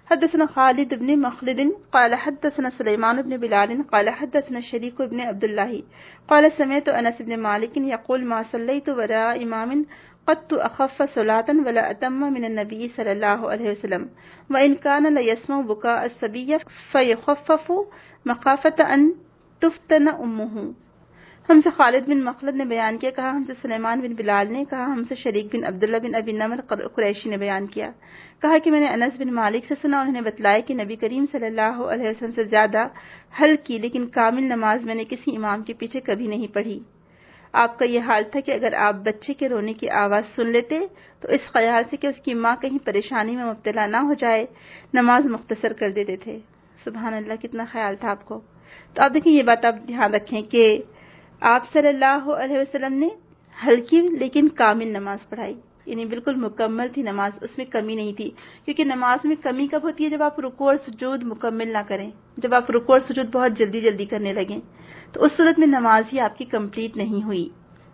حدثنا خالد بن مخلد قال حدثنا سليمان بن بلال قال حدثنا شريك بن عبد الله قال سمعت انس بن مالك يقول ما صليت وراء امام قد اخف صلاة ولا اتم من النبي صلى الله عليه وسلم وان كان ليسمع بكاء الصبي فيخفف مخافة ان تفتن امه. ہم سے خالد بن مخلد نے بیان کیا، کہا ہم سے سلیمان بن بلال نے، کہا ہم سے شریک بن عبداللہ بن ابی نمر قریشی نے بیان کیا، کہا کہ میں نے انس بن مالک سے سنا، انہوں نے بتلایا کہ نبی کریم صلی اللہ علیہ وسلم سے زیادہ ہلکی لیکن کامل نماز میں نے کسی امام کے پیچھے کبھی نہیں پڑھی۔ آپ کا یہ حال تھا کہ اگر آپ بچے کے رونے کی آواز سن لیتے تو اس خیال سے کہ اس کی ماں کہیں پریشانی میں مبتلا نہ ہو جائے نماز مختصر کر دیتے تھے۔ سبحان اللہ، کتنا خیال تھا آپ کو۔ تو آپ دیکھیں، یہ بات آپ دھیان رکھیں کہ آپ صلی اللہ علیہ وسلم نے ہلکی لیکن کامل نماز پڑھائی، یعنی بالکل مکمل تھی نماز، اس میں کمی نہیں تھی، کیونکہ نماز میں کمی کب ہوتی ہے؟ جب آپ رکوع اور سجود مکمل نہ کریں، جب آپ رکوع اور سجود بہت جلدی جلدی کرنے لگیں، تو اس صورت میں نماز ہی آپ کی کمپلیٹ نہیں ہوئی۔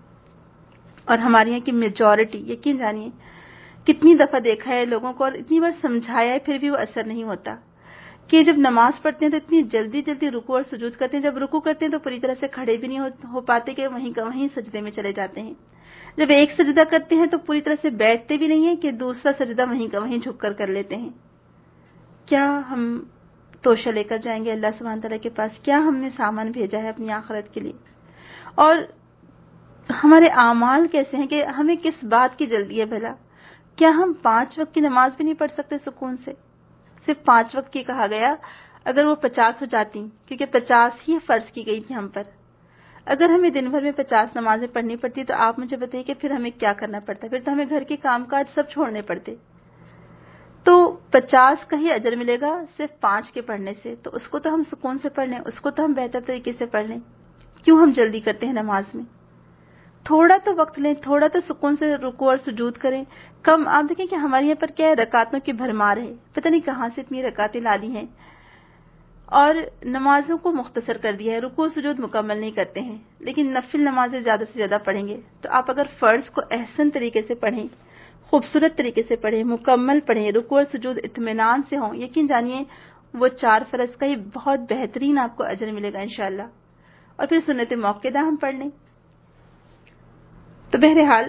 اور ہمارے یہاں کی میجورٹی، یقین جانیے کتنی دفعہ دیکھا ہے لوگوں کو اور اتنی بار سمجھایا ہے پھر بھی وہ اثر نہیں ہوتا، کہ جب نماز پڑھتے ہیں تو اتنی جلدی جلدی رکوع اور سجود کرتے ہیں، جب رکوع کرتے ہیں تو پوری طرح سے کھڑے بھی نہیں ہو پاتے کہ وہیں کا وہیں سجدے میں چلے جاتے ہیں، جب ایک سجدہ کرتے ہیں تو پوری طرح سے بیٹھتے بھی نہیں ہیں کہ دوسرا سجدہ وہیں کا وہیں جھک کر لیتے ہیں۔ کیا ہم توشہ لے کر جائیں گے اللہ سبحانہ تعالیٰ کے پاس؟ کیا ہم نے سامان بھیجا ہے اپنی آخرت کے لیے؟ اور ہمارے اعمال کیسے ہیں کہ ہمیں کس بات کی جلدی ہے بھلا؟ کیا ہم 5 وقت کی نماز بھی نہیں پڑھ سکتے سکون سے؟ صرف 5 وقت کی کہا گیا، اگر وہ 50 ہو جاتی، کیونکہ 50 ہی فرض کی گئی تھی ہم پر، اگر ہمیں دن بھر میں 50 نمازیں پڑھنی پڑتی تو آپ مجھے بتائیے کہ پھر ہمیں کیا کرنا پڑتا؟ پھر تو ہمیں گھر کے کام کاج سب چھوڑنے پڑتے۔ تو 50 کا ہی اجر ملے گا صرف 5 کے پڑھنے سے، تو اس کو تو ہم سکون سے پڑھ لیں، اس کو تو ہم بہتر طریقے سے پڑھ لیں۔ کیوں ہم جلدی کرتے ہیں نماز میں؟ تھوڑا تو وقت لیں، تھوڑا تو سکون سے رکوع اور سجود کریں۔ کم آپ دیکھیں کہ ہمارے یہاں پر کیا ہے، رکعتوں کی بھرمار ہے، پتہ نہیں کہاں سے اتنی رکعتیں لا لی ہیں، اور نمازوں کو مختصر کر دیا ہے، رکوع سجود مکمل نہیں کرتے ہیں، لیکن نفل نمازیں زیادہ سے زیادہ پڑھیں گے۔ تو آپ اگر فرض کو احسن طریقے سے پڑھیں، خوبصورت طریقے سے پڑھیں، مکمل پڑھیں، رکوع اور سجود اطمینان سے ہوں، یقین جانیے وہ 4 فرض کا ہی بہت بہترین آپ کو اجر ملے گا انشاءاللہ۔ اور پھر سنت موقدہ ہم پڑھ لیں۔ تو بہرحال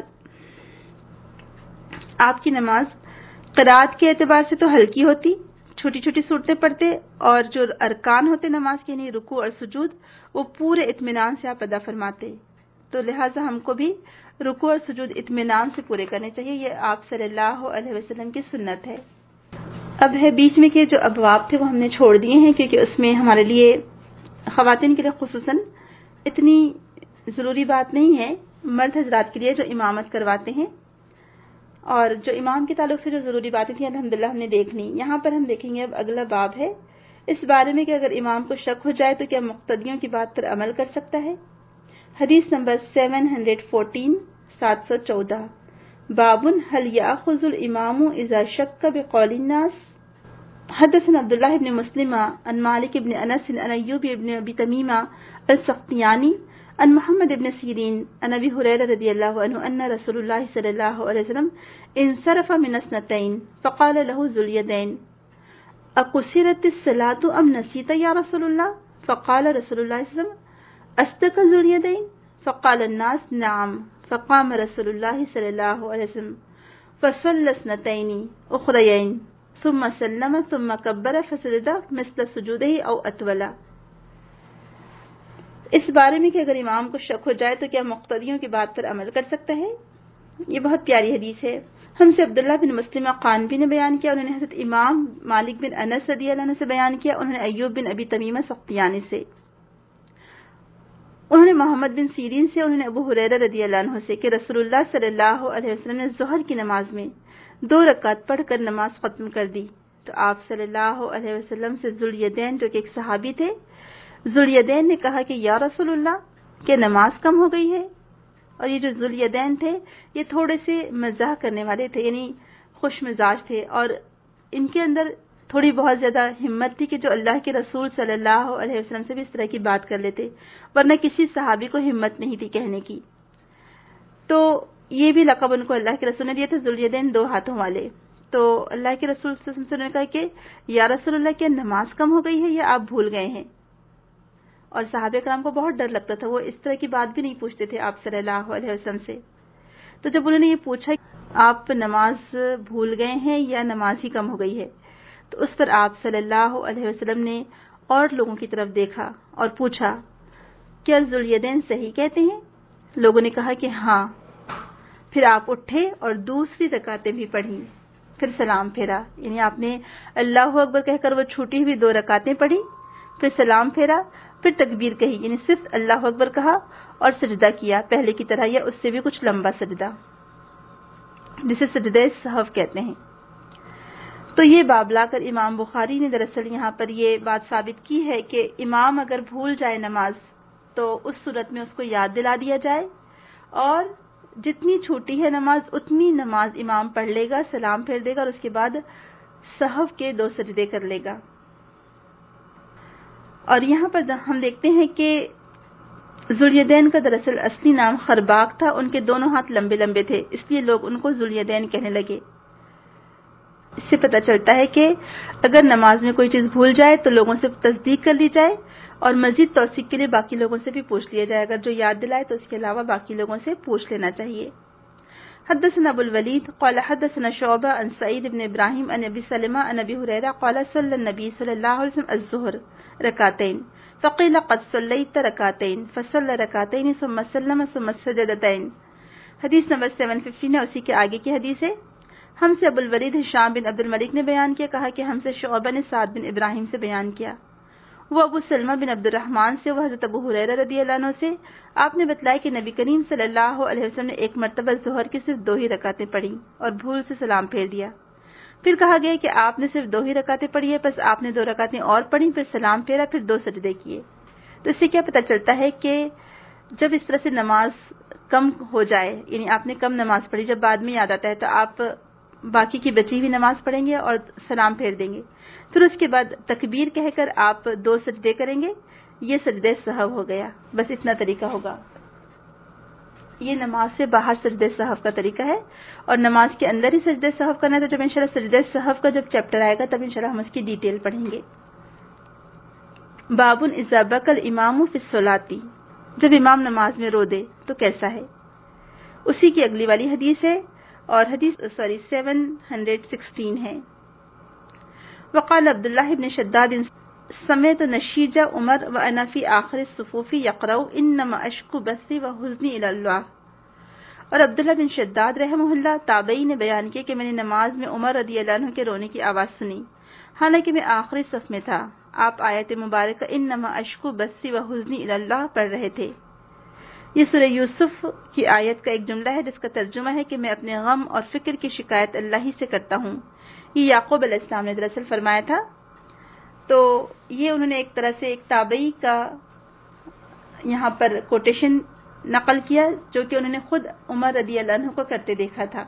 آپ کی نماز قرات کے اعتبار سے تو ہلکی ہوتی، چھوٹی چھوٹی صورتیں پڑھتے، اور جو ارکان ہوتے نماز کے، یعنی رکوع اور سجود، وہ پورے اطمینان سے آپ ادا فرماتے۔ تو لہٰذا ہم کو بھی رکوع اور سجود اطمینان سے پورے کرنے چاہیے، یہ آپ صلی اللہ علیہ وسلم کی سنت ہے۔ اب ہے بیچ میں کے جو ابواب تھے وہ ہم نے چھوڑ دیے ہیں، کیونکہ اس میں ہمارے لیے خواتین کے لیے خصوصاً اتنی ضروری بات نہیں ہے، مرد حضرات کے لیے جو امامت کرواتے ہیں، اور جو امام کے تعلق سے جو ضروری باتیں تھیں الحمدللہ ہم نے دیکھ لی۔ یہاں پر ہم دیکھیں گے اب اگلا باب ہے اس بارے میں کہ اگر امام کو شک ہو جائے تو کیا مقتدیوں کی بات پر عمل کر سکتا ہے۔ حدیث نمبر 714 714 باب هل يأخذ الامام اذا شك بقول الناس۔ حدثنا عبداللہ بن مسلم عن مالک بن انس عن ایوب بن ابی تمیمہ السختیانی عن محمد بن سیرین عن ابی ہریرہ رضی اللہ عنہ ان رسول اللہ صلی اللہ علیہ وسلم انصرف من اثنتین فقال له ذو الیدین اقصرت الصلاة ام نسیت یا رسول اللہ؟ فقال رسول اللہ صلی اللہ علیہ وسلم اصدق ذو الیدین؟ فقال الناس نعم، فقام رسول اللہ صلی اللہ علیہ وسلم فصلى اثنتین اخریین ثم سلم ثم کبر فسجد مثل سجودہ او اطول۔ اس بارے میں کہ اگر امام کو شک ہو جائے تو کیا مقتدیوں کی بات پر عمل کر سکتا ہے۔ یہ بہت پیاری حدیث ہے۔ ہم سے عبداللہ بن مسلمہ قانبی نے بیان کیا، انہوں نے حضرت امام مالک بن انس رضی اللہ عنہ سے بیان کیا، انہوں نے ایوب بن ابی تمیمہ سختیانی سے، انہوں نے محمد بن سیرین سے، انہوں نے ابو ہریرہ رضی اللہ عنہ سے کہ رسول اللہ صلی اللہ علیہ وسلم نے ظہر کی نماز میں 2 رکعت پڑھ کر نماز ختم کر دی۔ تو آپ صلی اللہ علیہ وسلم سے ذو الیدین جو کہ ایک صحابی تھے، ذو الیدین نے کہا کہ یا رسول اللہ کہ نماز کم ہو گئی ہے۔ اور یہ جو ذو الیدین تھے یہ تھوڑے سے مزاح کرنے والے تھے، یعنی خوش مزاج تھے، اور ان کے اندر تھوڑی بہت زیادہ ہمت تھی کہ جو اللہ کے رسول صلی اللہ علیہ وسلم سے بھی اس طرح کی بات کر لیتے، ورنہ کسی صحابی کو ہمت نہیں تھی کہنے کی۔ تو یہ بھی لقب ان کو اللہ کے رسول نے دیا تھا، ذو الیدین 2 ہاتھوں والے۔ تو اللہ کے رسول صلی اللہ علیہ وسلم نے کہا کہ یا رسول اللہ کیا نماز کم ہو گئی ہے یا آپ بھول گئے ہیں؟ اور صحابہ کرام کو بہت ڈر لگتا تھا، وہ اس طرح کی بات بھی نہیں پوچھتے تھے آپ صلی اللہ علیہ وسلم سے. تو جب انہوں نے یہ پوچھا آپ نماز بھول گئے ہیں یا نماز ہی کم ہو گئی ہے، تو اس پر آپ صلی اللہ علیہ وسلم نے اور لوگوں کی طرف دیکھا اور پوچھا کیا ذوالیدین صحیح کہتے ہیں؟ لوگوں نے کہا کہ ہاں. پھر آپ اٹھے اور دوسری رکعتیں بھی پڑھی، پھر سلام پھیرا، یعنی آپ نے اللہ اکبر کہہ کر وہ چھوٹی ہوئی 2 رکعتیں پڑھی، پھر سلام پھیرا، پھر تکبیر کہی، یعنی صرف اللہ اکبر کہا اور سجدہ کیا پہلے کی طرح یا اس سے بھی کچھ لمبا سجدہ، جسے سجدہ سہو کہتے ہیں. تو یہ باب لا کر امام بخاری نے دراصل یہاں پر یہ بات ثابت کی ہے کہ امام اگر بھول جائے نماز تو اس صورت میں اس کو یاد دلا دیا جائے، اور جتنی چھوٹی ہے نماز اتنی نماز امام پڑھ لے گا، سلام پھیر دے گا اور اس کے بعد سہو کے 2 سجدے کر لے گا. اور یہاں پر ہم دیکھتے ہیں کہ ذوالیدین کا دراصل اصلی نام خرباق تھا. ان کے دونوں ہاتھ لمبے لمبے تھے، اس لیے لوگ ان کو ذوالیدین کہنے لگے. اس سے پتہ چلتا ہے کہ اگر نماز میں کوئی چیز بھول جائے تو لوگوں سے تصدیق کر لی جائے اور مزید توثیق کے لیے باقی لوگوں سے بھی پوچھ لیا جائے. اگر جو یاد دلائے تو اس کے علاوہ باقی لوگوں سے پوچھ لینا چاہیے. حدثنا ابو الولید قال حدثنا شعبہ عن سعید بن ابراہیم عن ابی سلمہ عن ابی ہریرہ قال صلی النبی صلی اللہ علیہ وسلم الظہر رکعتین فقیل قد صلیت رکعتین فصلی رکعتین ثم سلم ثم سجدتین. حدیث نمبر 715 ہے، اسی کے آگے کی حدیث ہے. ہم سے ابو الولید ہشام بن عبد الملک نے بیان کیا، کہا کہ ہم سے شعبہ نے سعد بن ابراہیم سے بیان کیا، وہ ابو سلمہ بن عبد الرحمن سے، وہ حضرت ابو ہریرہ رضی اللہ عنہ سے. آپ نے بتلایا کہ نبی کریم صلی اللہ علیہ وسلم نے ایک مرتبہ ظہر کی صرف 2 ہی رکعتیں پڑھی اور بھول سے سلام پھیر دیا. پھر کہا گیا کہ آپ نے صرف 2 ہی رکعتیں پڑھی ہے، پس آپ نے 2 رکعتیں اور پڑھی، پھر سلام پھیرا، پھر 2 سجدے کیے. تو اس سے کیا پتہ چلتا ہے کہ جب اس طرح سے نماز کم ہو جائے، یعنی آپ نے کم نماز پڑھی، جب بعد میں یاد آتا ہے تو آپ باقی کی بچی ہوئی نماز پڑھیں گے اور سلام پھیر دیں گے. پھر اس کے بعد تکبیر کہہ کر آپ 2 سجدے کریں گے، یہ سجدے سہو ہو گیا. بس اتنا طریقہ ہوگا. یہ نماز سے باہر سجدے سہو کا طریقہ ہے، اور نماز کے اندر ہی سجدے سہو کرنا ہے. تو جب انشاءاللہ سجدے سہو کا جب چیپٹر آئے گا تب انشاءاللہ ہم اس کی ڈیٹیل پڑھیں گے. باب اذا بکى الامام فی الصلاۃ، جب امام نماز میں رو دے تو کیسا ہے. اسی کی اگلی والی حدیث ہے، اور حدیث 716 ہے. وقال عبداللہ بن شداد سمعت نشیج عمر وانا فی آخر الصفوف یقرأ انما اشکو بثی وحزنی الی اللہ. اور عبداللہ بن شداد رحمہ اللہ تابعی نے بیان کیا کہ میں نے نماز میں عمر رضی اللہ عنہ کے رونے کی آواز سنی، حالانکہ میں آخری صف میں تھا. آپ آیت مبارکہ انما اشکو بثی وحزنی الی اللہ پڑھ رہے تھے. یہ سورہ یوسف کی آیت کا ایک جملہ ہے جس کا ترجمہ ہے کہ میں اپنے غم اور فکر کی شکایت اللہ ہی سے کرتا ہوں. یہ یعقوب علیہ السلام نے دراصل فرمایا تھا. تو یہ انہوں نے ایک طرح سے ایک تابعی کا یہاں پر کوٹیشن نقل کیا جو کہ انہوں نے خود عمر رضی اللہ عنہ کو کرتے دیکھا تھا.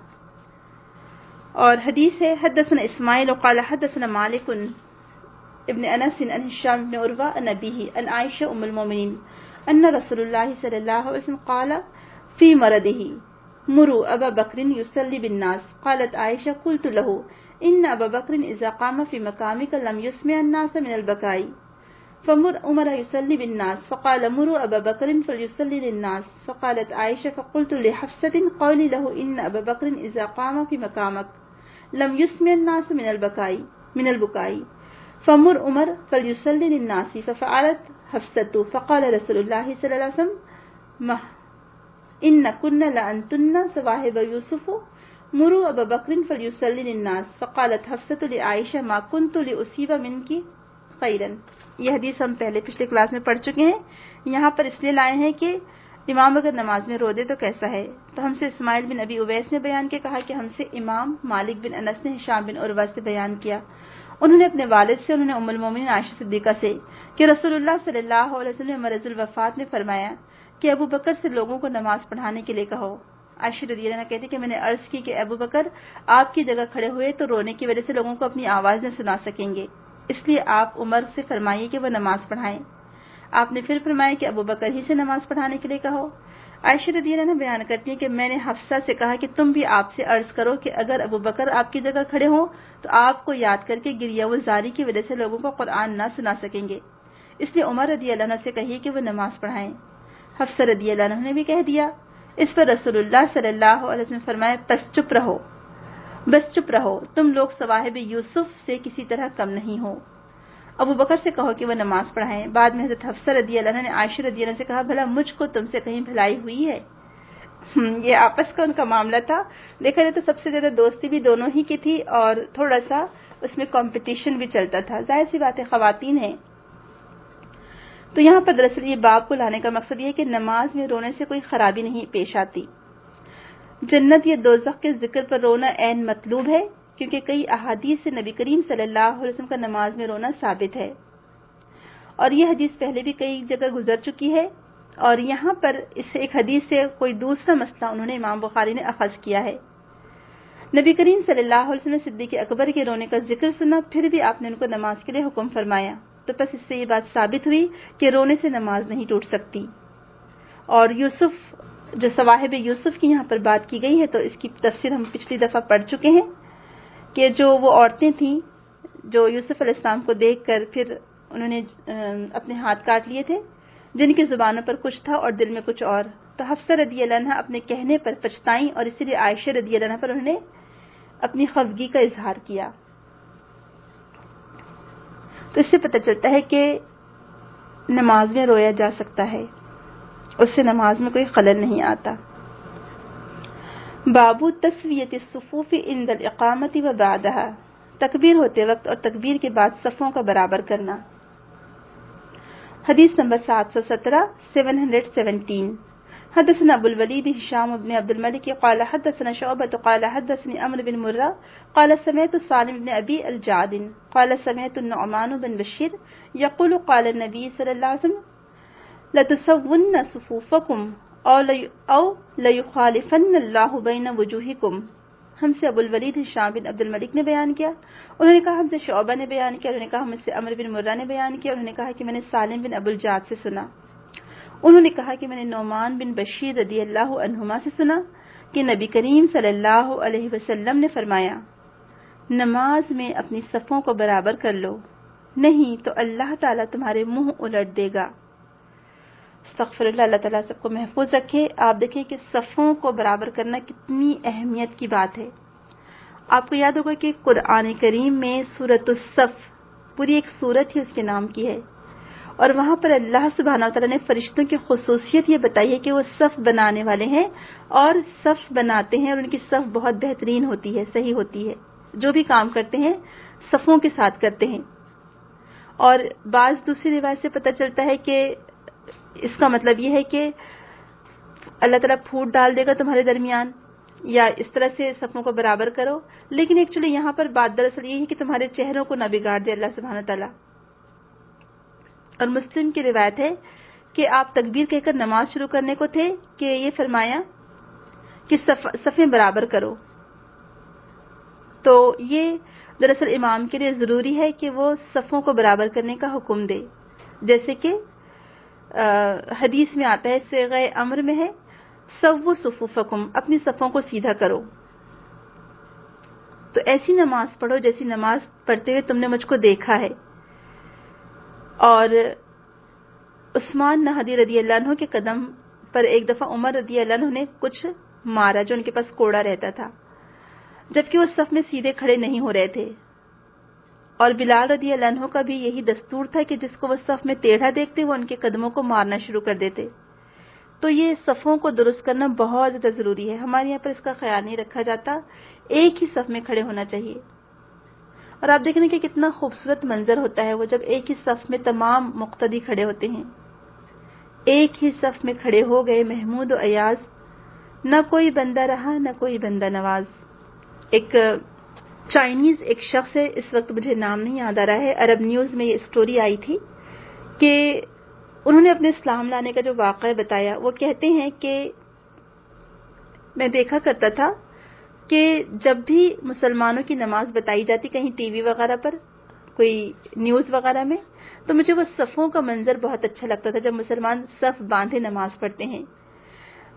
اور حدیث ہے حدثنا اسماعیل قال حدثنا مالک ابن انس عن هشام بن عروہ عن ابیہ عن عائشہ ام المؤمنین ان رسول اللہ صلی اللہ علیہ وسلم قال فی مرضه مروا ابا بکر یصلی بالناس. قالت عائشہ قلت له ان ابا بکر اذا قام في مقامك لم يسمع الناس من البكاء فمر عمر يصلي بالناس. فقال مروا ابا بکر فليصلي للناس. فقالت عائشہ فقلت لحفصة قولي له ان ابا بکر اذا قام في مقامك لم يسمع الناس من البكاء فمر عمر فليصلي للناس. ففعلت حفصة. فقال رسول الله صلى الله عليه وسلم ان كنا لانتن صواحب يوسف مروا ابا بکر فليصلي للناس. فقالت حفصة لعائشة ما كنت لأصيب منك خيرا. یہ حدیث ہم پچھلے کلاس میں پڑھ چکے ہیں. یہاں پر اس لیے لائے ہیں کہ امام اگر نماز میں رو دے تو کیسا ہے. تو ہم سے اسماعیل بن ابی اویس نے بیان کیا، کہا کہ ہم سے امام مالک بن انس نے ہشام بن عروہ سے بیان کیا، انہوں نے اپنے والد سے، انہوں نے ام المومنین عائشہ صدیقہ سے، کہ رسول اللہ صلی اللہ علیہ وسلم مرض الوفات نے فرمایا کہ ابو بکر سے لوگوں کو نماز پڑھانے کے لیے کہو. عائشہ رضی اللہ عنہ کہتے کہ میں نے عرض کی کہ ابو بکر آپ کی جگہ کھڑے ہوئے تو رونے کی وجہ سے لوگوں کو اپنی آواز نہ سنا سکیں گے، اس لیے آپ عمر سے فرمائیے کہ وہ نماز پڑھائیں. آپ نے پھر فرمایا کہ ابو بکر ہی سے نماز پڑھانے کے لیے کہو. عائشہ رضی اللہ عنہ بیان کرتی ہیں کہ میں نے حفصہ سے کہا کہ تم بھی آپ سے عرض کرو کہ اگر ابو بکر آپ کی جگہ کھڑے ہوں تو آپ کو یاد کر کے گریہ و زاری کی وجہ سے لوگوں کو قرآن نہ سنا سکیں گے، اس لیے عمر رضی اللہ عنہ سے کہیے کہ وہ نماز پڑھائیں۔ حفصہ رضی اللہ عنہ نے بھی کہہ دیا۔ اس پر رسول اللہ صلی اللہ علیہ وسلم فرمائے بس چپ رہو، تم لوگ صواحب یوسف سے کسی طرح کم نہیں ہو۔ ابو بکر سے کہو کہ وہ نماز پڑھائیں۔ بعد میں حضرت حفصہ رضی اللہ عنہ نے عائشہ رضی اللہ عنہ سے کہا بھلا مجھ کو تم سے کہیں بھلائی ہوئی ہے؟ یہ آپس کا ان کا معاملہ تھا۔ دیکھا جائے تو سب سے زیادہ دوستی بھی دونوں ہی کی تھی اور تھوڑا سا اس میں کمپٹیشن بھی چلتا تھا، ظاہر سی بات ہے خواتین ہیں۔ تو یہاں پر دراصل یہ باب کو لانے کا مقصد یہ ہے کہ نماز میں رونے سے کوئی خرابی نہیں پیش آتی۔ جنت یا دوزخ کے ذکر پر رونا عین مطلوب ہے، کیونکہ کئی احادیث سے نبی کریم صلی اللہ علیہ وسلم کا نماز میں رونا ثابت ہے، اور یہ حدیث پہلے بھی کئی جگہ گزر چکی ہے، اور یہاں پر اس ایک حدیث سے کوئی دوسرا مسئلہ انہوں نے امام بخاری نے اخذ کیا ہے۔ نبی کریم صلی اللہ علیہ وسلم نے صدیق اکبر کے رونے کا ذکر سنا، پھر بھی آپ نے ان کو نماز کے لیے حکم فرمایا، تو بس اس سے یہ بات ثابت ہوئی کہ رونے سے نماز نہیں ٹوٹ سکتی۔ اور یوسف، جو صواحب یوسف کی یہاں پر بات کی گئی ہے، تو اس کی تفسیر ہم پچھلی دفعہ پڑھ چکے ہیں کہ جو وہ عورتیں تھیں جو یوسف علیہ السلام کو دیکھ کر پھر انہوں نے اپنے ہاتھ کاٹ لیے تھے، جن کی زبانوں پر کچھ تھا اور دل میں کچھ اور، تو حفصہ رضی اللہ عنہ اپنے کہنے پر پچھتائیں، اور اسی لیے عائشہ رضی اللہ عنہ پر انہوں نے اپنی خفگی کا اظہار کیا۔ تو اس سے پتہ چلتا ہے کہ نماز میں رویا جا سکتا ہے، اس سے نماز میں کوئی خلل نہیں آتا۔ باب تسویۃ الصفوف عند الاقامۃ و بعدها، تکبیر ہوتے وقت اور تکبیر کے بعد صفوں کا برابر کرنا۔ حدیث نمبر 717 حدثنا ابو الولید هشام بن عبد الملك قال حدثنا شعبة قال حدثني عمرو بن مرة قال سمعت سالم بن ابي الجعد قال سمعت النعمان بن بشير يقول قال النبي صلى الله عليه وسلم لتسون صفوفكم او ليخالفن الله بين وجوهكم۔ ہم سے ابو الولید ہشام بن عبد الملک نے بیان کیا، انہوں نے کہا ہم سے شعبہ نے بیان کیا، انہوں نے کہا ہم سے عمرو بن مرہ نے بیان کیا، انہوں نے کہا کہ میں نے سالم بن ابو الجعد سے سنا، انہوں نے کہا کہ میں نے نعمان بن بشیر رضی اللہ عنہما سے سنا کہ نبی کریم صلی اللہ علیہ وسلم نے فرمایا نماز میں اپنی صفوں کو برابر کر لو، نہیں تو اللہ تعالیٰ تمہارے منہ الٹ دے گا۔ استغفر اللہ، اللہ تعالیٰ سب کو محفوظ رکھے۔ آپ دیکھیں کہ صفوں کو برابر کرنا کتنی اہمیت کی بات ہے۔ آپ کو یاد ہوگا کہ قرآن کریم میں سورۃ الصف پوری ایک سورت ہی اس کے نام کی ہے، اور وہاں پر اللہ سبحانہ وتعالیٰ نے فرشتوں کی خصوصیت یہ بتائی ہے کہ وہ صف بنانے والے ہیں اور صف بناتے ہیں، اور ان کی صف بہت بہترین ہوتی ہے، صحیح ہوتی ہے، جو بھی کام کرتے ہیں صفوں کے ساتھ کرتے ہیں۔ اور بعض دوسری روایت سے پتہ چلتا ہے کہ اس کا مطلب یہ ہے کہ اللہ تعالیٰ پھوٹ ڈال دے گا تمہارے درمیان، یا اس طرح سے صفوں کو برابر کرو، لیکن ایکچولی یہاں پر بات دراصل یہ ہے کہ تمہارے چہروں کو نہ بگاڑ دے اللہ سبحانہ تعالیٰ۔ اور مسلم کی روایت ہے کہ آپ تکبیر کہہ کر نماز شروع کرنے کو تھے کہ یہ فرمایا کہ صفیں برابر کرو، تو یہ دراصل امام کے لیے ضروری ہے کہ وہ صفوں کو برابر کرنے کا حکم دے، جیسے کہ حدیث میں آتا ہے، صیغہ امر میں ہے سووا صفوفکم، اپنی صفوں کو سیدھا کرو۔ تو ایسی نماز پڑھو جیسی نماز پڑھتے ہوئے تم نے مجھ کو دیکھا ہے۔ اور عثمان نہدی رضی اللہ عنہ کے قدم پر ایک دفعہ عمر رضی اللہ عنہ نے کچھ مارا جو ان کے پاس کوڑا رہتا تھا، جبکہ وہ صف میں سیدھے کھڑے نہیں ہو رہے تھے، اور بلال رضی اللہ عنہ کا بھی یہی دستور تھا کہ جس کو وہ صف میں ٹیڑھا دیکھتے وہ ان کے قدموں کو مارنا شروع کر دیتے۔ تو یہ صفوں کو درست کرنا بہت زیادہ ضروری ہے، ہمارے یہاں پر اس کا خیال نہیں رکھا جاتا، ایک ہی صف میں کھڑے ہونا چاہیے۔ اور آپ دیکھیں کہ کتنا خوبصورت منظر ہوتا ہے وہ جب ایک ہی صف میں تمام مقتدی کھڑے ہوتے ہیں، ایک ہی صف میں کھڑے ہو گئے محمود و ایاز، نہ کوئی بندہ رہا نہ کوئی بندہ نواز۔ ایک چائنیز ایک شخص ہے، اس وقت مجھے نام نہیں یاد آ رہا ہے، عرب نیوز میں یہ اسٹوری آئی تھی کہ انہوں نے اپنے اسلام لانے کا جو واقعہ بتایا، وہ کہتے ہیں کہ میں دیکھا کرتا تھا کہ جب بھی مسلمانوں کی نماز بتائی جاتی کہیں ٹی وی وغیرہ پر، کوئی نیوز وغیرہ میں، تو مجھے وہ صفوں کا منظر بہت اچھا لگتا تھا جب مسلمان صف باندھے نماز پڑھتے ہیں،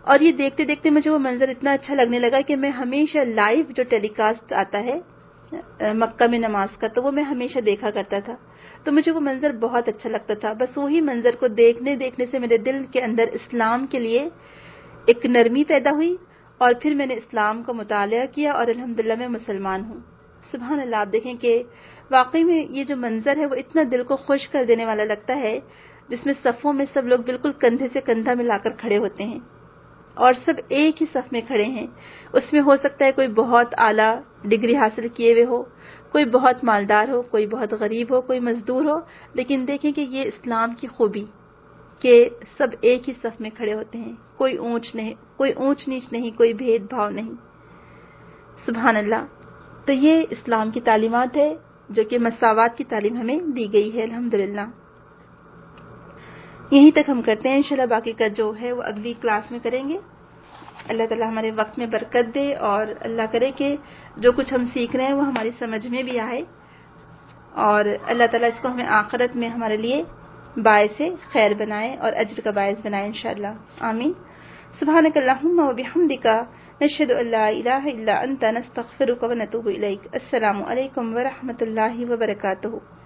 اور یہ دیکھتے دیکھتے مجھے وہ منظر اتنا اچھا لگنے لگا کہ میں ہمیشہ لائیو جو ٹیلی کاسٹ آتا ہے مکہ میں نماز کا، تو وہ میں ہمیشہ دیکھا کرتا تھا. تو مجھے وہ منظر بہت اچھا لگتا تھا. بس وہی منظر کو دیکھنے سے میرے دل کے اندر اسلام کے لیے ایک نرمی پیدا ہوئی، اور پھر میں نے اسلام کا مطالعہ کیا اور الحمدللہ میں مسلمان ہوں. سبحان اللہ. آپ دیکھیں کہ واقعی میں یہ جو منظر ہے وہ اتنا دل کو خوش کر دینے والا لگتا ہے، جس میں صفوں میں سب لوگ بالکل کندھے سے کندھا ملا کر کھڑے ہوتے ہیں اور سب ایک ہی صف میں کھڑے ہیں. اس میں ہو سکتا ہے کوئی بہت اعلیٰ ڈگری حاصل کیے ہوئے ہو، کوئی بہت مالدار ہو، کوئی بہت غریب ہو، کوئی مزدور ہو، لیکن دیکھیں کہ یہ اسلام کی خوبی کہ سب ایک ہی صف میں کھڑے ہوتے ہیں. کوئی اونچ نیچ نہیں، کوئی بھید بھاؤ نہیں. سبحان اللہ. تو یہ اسلام کی تعلیمات ہے جو کہ مساوات کی تعلیم ہمیں دی گئی ہے الحمدللہ. یہیں تک ہم کرتے ہیں. انشاءاللہ باقی کا جو ہے وہ اگلی کلاس میں کریں گے. اللہ تعالیٰ ہمارے وقت میں برکت دے اور اللہ کرے کہ جو کچھ ہم سیکھ رہے ہیں وہ ہماری سمجھ میں بھی آئے، اور اللہ تعالیٰ اس کو ہمیں آخرت میں ہمارے لیے باعث خیر بنائے اور اجر کا باعث بنائے انشاءاللہ. آمین. سبحانک اللہم و بحمدک، نشہد ان لا الہ الا انت، نستغفرک و نتوب الیک. السلام علیکم ورحمۃ اللہ وبرکاتہ.